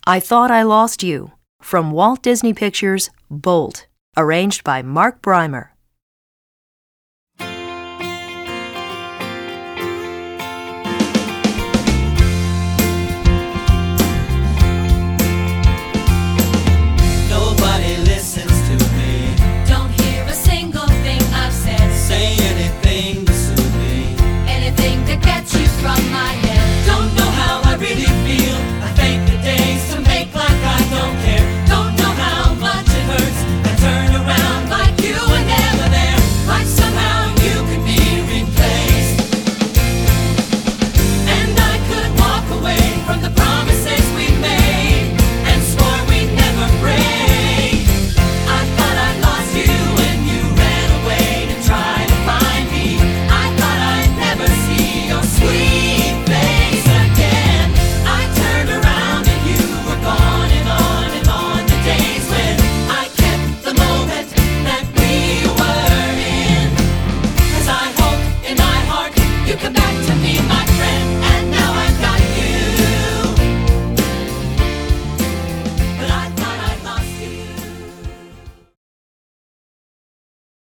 I Thought I Lost You, from Walt Disney Pictures' Bolt, arranged by Mark Brymer. Nobody listens to me. Don't hear a single thing I've said. Say anything to soothe me. Anything to get you from my head. Don't know how I really feel. I fake the days to make like I don't care. Don't know how much it hurts. I turn around like you were never there. Like somehow you could be replaced. And I could walk away from the promises we made and swore we'd never break. I thought I lost you when you ran away to try to find me. I thought I'd never see your sweet face again. I turned around and you were gone, and on the days when I kept the moment that we were in. 'Cause I hope in my heart you come back to me, my